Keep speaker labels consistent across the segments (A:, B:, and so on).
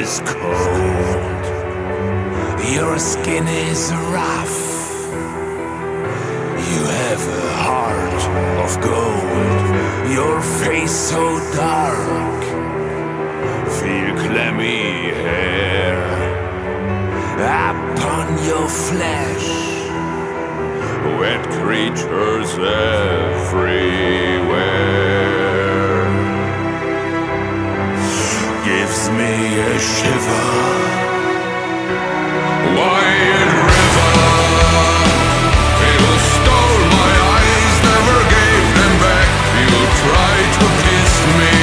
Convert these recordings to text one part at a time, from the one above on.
A: is cold. Your skin is rough. You have a heart of gold. Your face so dark. Feel clammy hair upon your flesh. Wet creatures everywhere. Gives me a shiver. Wide river, you stole my eyes, never gave them back. You tried to kiss me,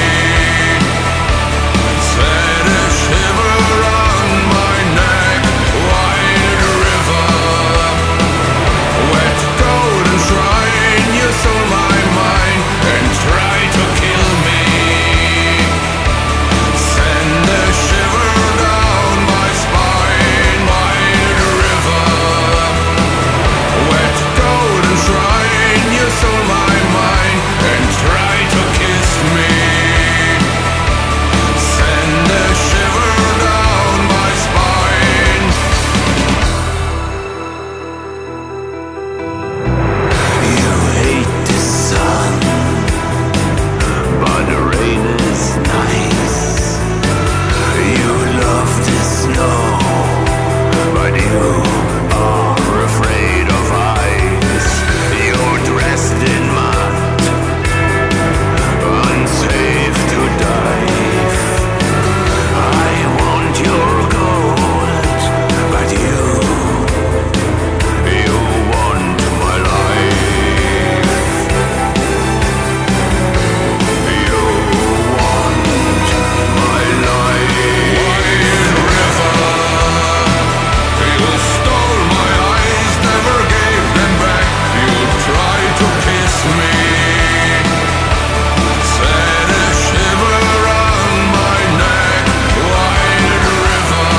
A: set a shiver on my neck. Wide river, wet golden shrine, you stole my mind and tried to kill me. Send a shiver down my spine. Wide river, wet golden shrine, you stole my mind and tried to kiss me. Send a shiver down my spine. You hate the sun, but the rain is nice. You love the snow, but you are afraid of ice. You're dressed in mud, unsafe to dive. I want your gold, but you want my life. You want my life. Wide river, you stole my eyes, never gave them back. You tried to kiss me, set a shiver on my neck. Wide river,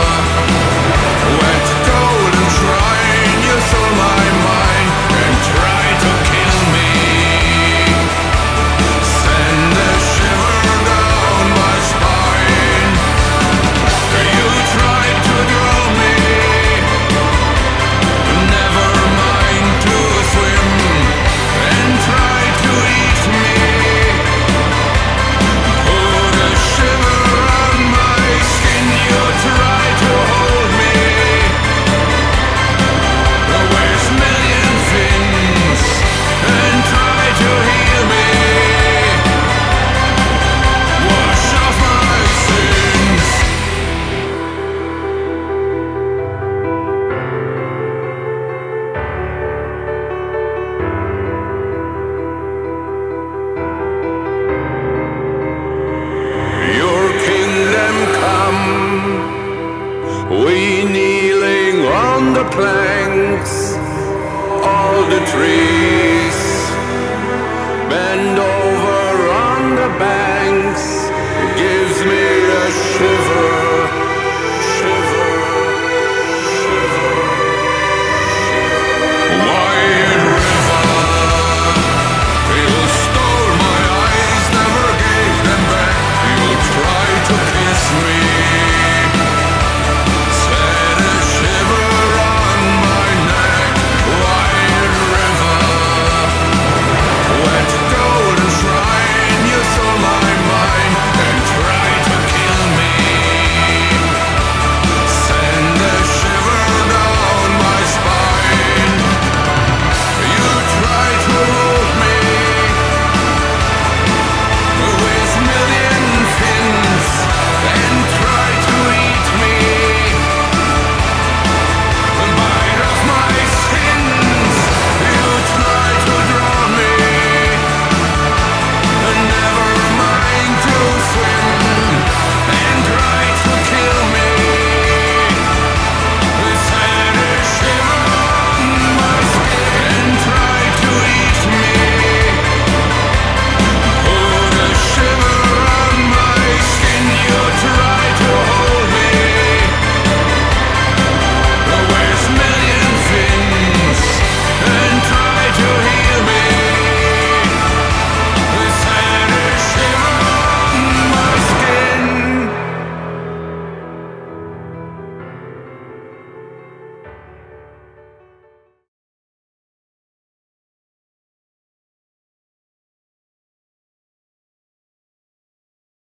A: wet golden shrine, you stole my mind and tried to kill me. Send a shiver down my spine. You tried to draw me, never mind to swim, and tried to eat me. Put a shiver on my skin, you tried to hold me. With million fins, and tried to heal me. Wash off my sins. Your kingdom come, we kneeling on the planks, all the trees bend over on the bank.